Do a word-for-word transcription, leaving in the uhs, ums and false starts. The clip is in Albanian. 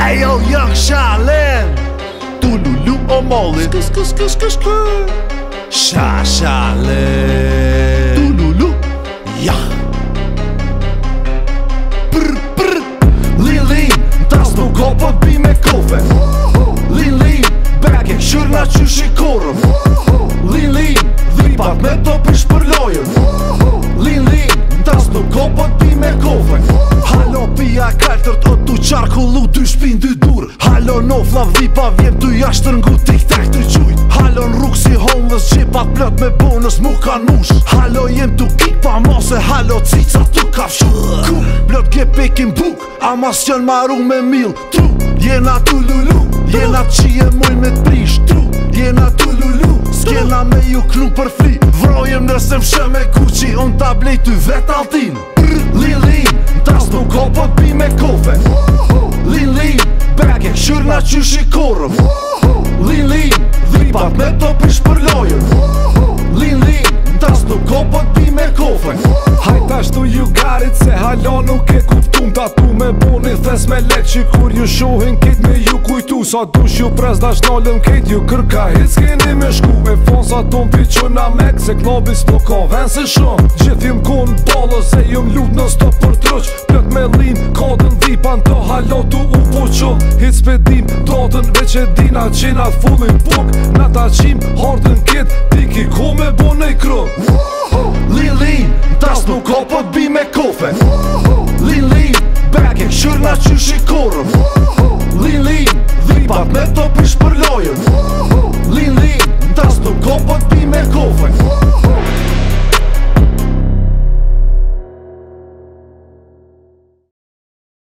Ejo Young Shaolin Tululu o molli Sk sk sk sk sk Sha Shaolin Tululu Ja Prr prr Lin lin Tas nuk ka po t'bi me kofe Lin lin Bag e kshyrna që shikorëm Lin lin Dhipat me to pish për lojën Lin lin Tas nuk ka po t'bi me kofe Halo pija kaltërt o tu qarkullu dy shpin dy dur Halo nofla dhipa vjem tu jashtër ngu tik tak të qujt Halo në rrug si homeless gjipat plot me bonus mu kan mush Halo jem tu kik pa mase halo cica tu kafshu Ku plot ge pekin buk ama s'jën maru me mil Tru jena tu lulu Jena qije muj me t'prish Tru jena tu lulu S'kena me ju knu për fri Vrojem nëse m'shë me Gucci On ta blej ty vet altin Lin lin Tas nuk ka po t'bi me kofe Lin lin Bag e kshyrna që shikorëm Lin lin Dhipat me to pish për lojën Lin lin Tas nuk ka po t'bi me kofe Hajtashtu ju garit se halo nuk e kuptum Ta tu me boni thes me lek që kur ju shohin kit me ju kujtu Sa dush ju prez dash nalëm kit ju kërka hit s'keni me shku Me fonsa ton piqona mek se knobis nuk ka ven se shumë Gjithim kun balo se jum lut në stop për truq Plët me lin kodën dhipan to halo tu u poqo Hit s'pedim dotën veç e dina qina fullin puk Na ta qim hardën kit tiki ko me bonej kru Lin lin Tas nuk ka po t'bi me kofe Lin lin Bag e kshyrna